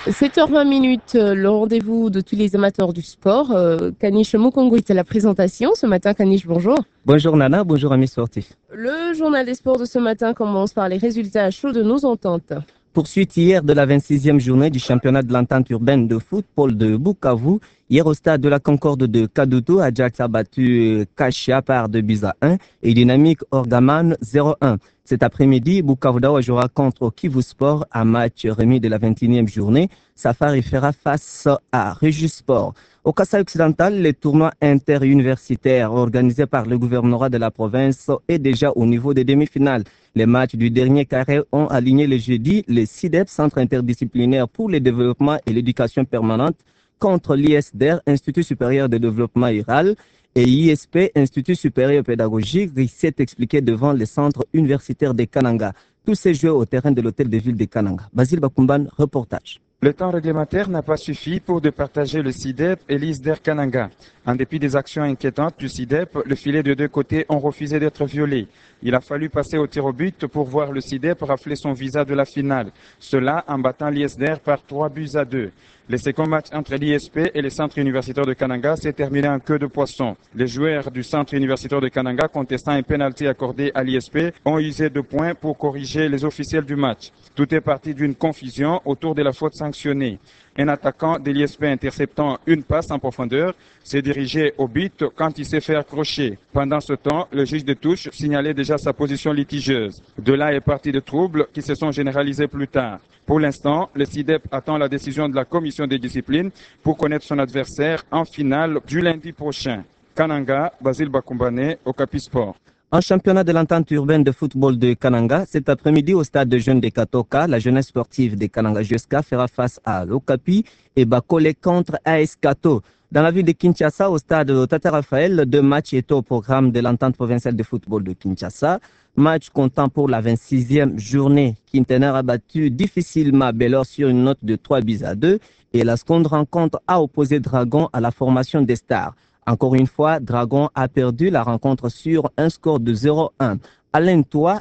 7h20, le rendez-vous de tous les amateurs du sport. Kanish Mukongo est à la présentation. Ce matin, Kanish, bonjour. Bonjour Nana, bonjour amis sportifs. Le journal des sports de ce matin commence par les résultats chauds de nos ententes. Poursuite hier de la 26e journée du championnat de l'entente urbaine de football de Bukavu. Hier au stade de la Concorde de Kadutu, Ajax a battu Kashia par 2 buts à 1 et Dynamique Orgaman 0-1. Cet après-midi, Bukavu Dawa jouera contre Kivu Sport à match remis de la 21e journée. Safari fera face à Régis Sport. Au Kassai occidental, le tournoi interuniversitaire organisé par le gouvernorat de la province est déjà au niveau des demi-finales. Les matchs du dernier carré ont aligné le jeudi le CIDEP, Centre interdisciplinaire pour le développement et l'éducation permanente, contre l'ISDR, Institut supérieur de développement rural, et ISP, Institut supérieur pédagogique, s'est expliqué devant le centre universitaire de Kananga. Tous ces jeux au terrain de l'hôtel de ville de Kananga. Basile Bakumban, reportage. Le temps réglementaire n'a pas suffi pour départager le CIDEP et l'ISDER Kananga. En dépit des actions inquiétantes du CIDEP, le filet de deux côtés ont refusé d'être violés. Il a fallu passer au tir au but pour voir le CIDEP rafler son visa de la finale. Cela en battant l'ISDER par 3 buts à 2. Le second match entre l'ISP et le centre universitaire de Kananga s'est terminé en queue de poisson. Les joueurs du centre universitaire de Kananga, contestant un pénalty accordé à l'ISP, ont usé de points pour corriger les officiels du match. Tout est parti d'une confusion autour de la faute sanctionnée. Un attaquant de l'ISP interceptant une passe en profondeur s'est dirigé au but quand il s'est fait accrocher. Pendant ce temps, le juge de touche signalait déjà sa position litigieuse. De là est parti de troubles qui se sont généralisés plus tard. Pour l'instant, le CIDEP attend la décision de la commission des disciplines pour connaître son adversaire en finale du lundi prochain. Kananga, Basile Bakumbane, Okapi Sport. En championnat de l'entente urbaine de football de Kananga, cet après-midi au stade de jeunes de Katoka, la jeunesse sportive de Kananga Juska fera face à l'Okapi et Bakole contre AS Kato. Dans la ville de Kinshasa, au stade Tata Raphaël, 2 matchs étaient au programme de l'entente provinciale de football de Kinshasa. Match comptant pour la 26e journée. Quintener a battu difficilement Bellor sur une note de 3 buts à 2 et la seconde rencontre a opposé Dragon à la formation des Stars. Encore une fois, Dragon a perdu la rencontre sur un score de 0-1. Alain Toit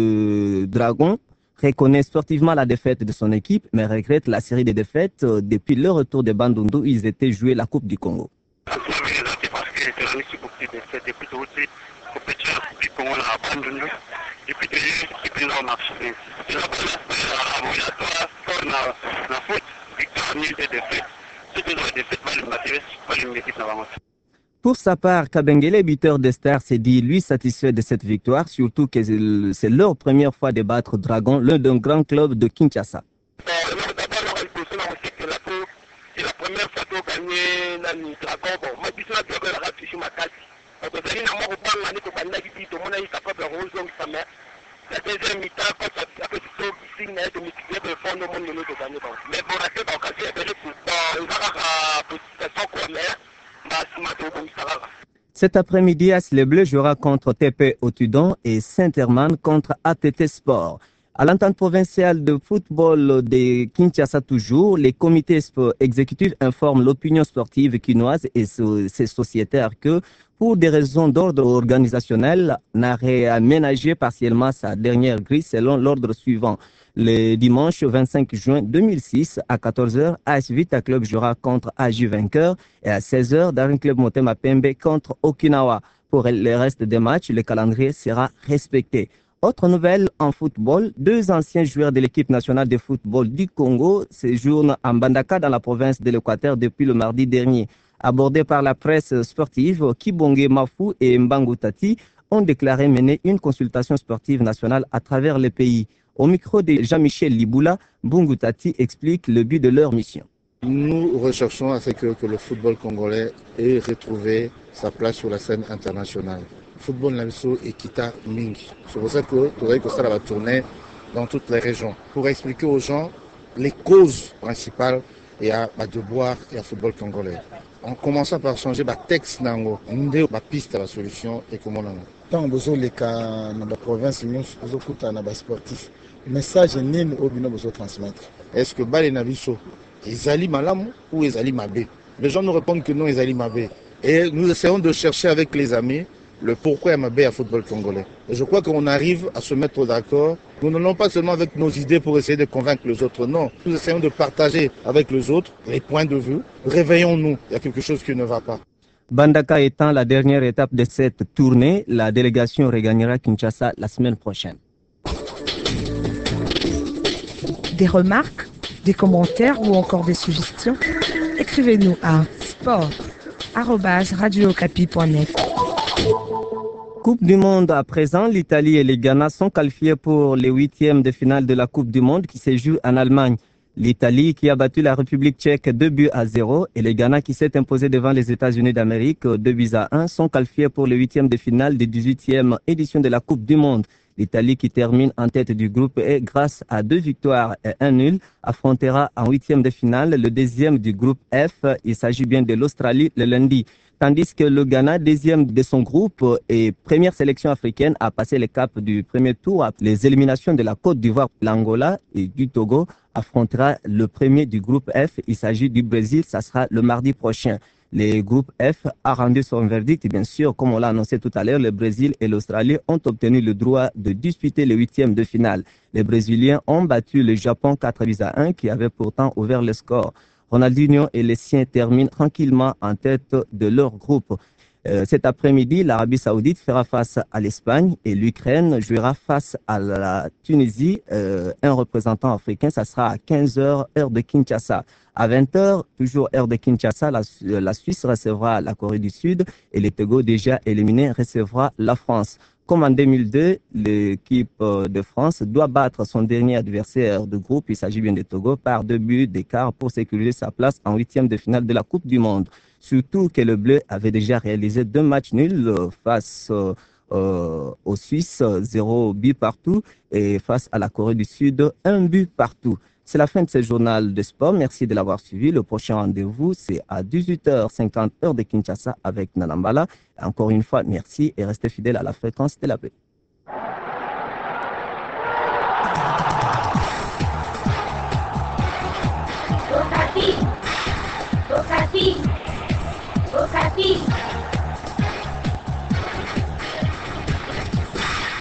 de Dragon reconnaît sportivement la défaite de son équipe, mais regrette la série de défaites depuis le retour de Bandundu où ils étaient joués la Coupe du Congo. Pour sa part, Kabengele, buteur des Stars, s'est dit lui satisfait de cette victoire, surtout que c'est leur première fois de battre Dragon, l'un d'un grand club de Kinshasa. Cet après-midi, AS Les Bleus jouera contre TP Otudon et Saint-Herman contre ATT Sport. À l'entente provinciale de football de Kinshasa toujours, les comités exécutifs informent l'opinion sportive quinoise et ses sociétaires que, pour des raisons d'ordre organisationnel, n'a réaménagé partiellement sa dernière grille selon l'ordre suivant. Le dimanche 25 juin 2006 à 14h, AS Vita Club jouera contre AJ Vainqueur et à 16h, Daring Club Motema Pembe contre Okinawa. Pour le reste des matchs, le calendrier sera respecté. Autre nouvelle en football, 2 anciens joueurs de l'équipe nationale de football du Congo séjournent à Mbandaka dans la province de l'Équateur depuis le mardi dernier. Abordés par la presse sportive, Kibonge Mafou et Mbangu Tati ont déclaré mener une consultation sportive nationale à travers le pays. Au micro de Jean-Michel Liboula, Mbungu Tati explique le but de leur mission. Nous recherchons à ce que le football congolais ait retrouvé sa place sur la scène internationale. Le football Nabiso et Kita Mingi. C'est pour ça que ça va tourner dans toutes les régions pour expliquer aux gens les causes principales et à devoir et à football congolais. En commençant par changer le texte nango, ndé la piste la solution et comment on a. Tant besoin les cas dans la province nous besoin kuta na ba sportif. Message nini obino besoin transmettre. Est-ce que Balé Nabiso ezali malamu ou ezali mabé? Les gens nous répondent que non ezali mabé. Et nous essayons de chercher avec les amis le pourquoi Mabé à football congolais. Et je crois qu'on arrive à se mettre d'accord. Nous n'allons pas seulement avec nos idées pour essayer de convaincre les autres, non. Nous essayons de partager avec les autres les points de vue. Réveillons-nous, il y a quelque chose qui ne va pas. Bandaka étant la dernière étape de cette tournée, la délégation regagnera Kinshasa la semaine prochaine. Des remarques, des commentaires ou encore des suggestions? Écrivez-nous à sport@radiocapi.net. Coupe du Monde à présent, l'Italie et le Ghana sont qualifiés pour les huitièmes de finale de la Coupe du Monde qui se joue en Allemagne. L'Italie qui a battu la République tchèque 2-0 et le Ghana qui s'est imposé devant les États-Unis d'Amérique 2-1 sont qualifiés pour les huitièmes de finale de 18e édition de la Coupe du Monde. L'Italie qui termine en tête du groupe E grâce à 2 victoires et 1 nul affrontera en huitième de finale le deuxième du groupe F. Il s'agit bien de l'Australie le lundi. Tandis que le Ghana, deuxième de son groupe et première sélection africaine, a passé le cap du premier tour. Les éliminations de la Côte d'Ivoire, l'Angola et du Togo affrontera le premier du groupe F. Il s'agit du Brésil, ça sera le mardi prochain. Le groupe F a rendu son verdict. Bien sûr, comme on l'a annoncé tout à l'heure, le Brésil et l'Australie ont obtenu le droit de disputer les huitièmes de finale. Les Brésiliens ont battu le Japon 4-1 qui avait pourtant ouvert le score. Ronaldinho et les siens terminent tranquillement en tête de leur groupe. Cet après-midi, l'Arabie Saoudite fera face à l'Espagne et l'Ukraine jouera face à la Tunisie. Un représentant africain, ça sera à 15h, heure de Kinshasa. À 20h, toujours heure de Kinshasa, la Suisse recevra la Corée du Sud et le Togo, déjà éliminé, recevra la France. Comme en 2002, l'équipe de France doit battre son dernier adversaire de groupe, il s'agit bien de Togo, par 2 buts d'écart pour sécuriser sa place en huitième de finale de la Coupe du Monde. Surtout que le Bleu avait déjà réalisé 2 matchs nuls face aux Suisses, 0 but partout, et face à la Corée du Sud, 1 but partout. C'est la fin de ce journal de sport. Merci de l'avoir suivi. Le prochain rendez-vous, c'est à 18h50 heure de Kinshasa avec Nanambala. Encore une fois, merci et restez fidèles à la fréquence de la paix.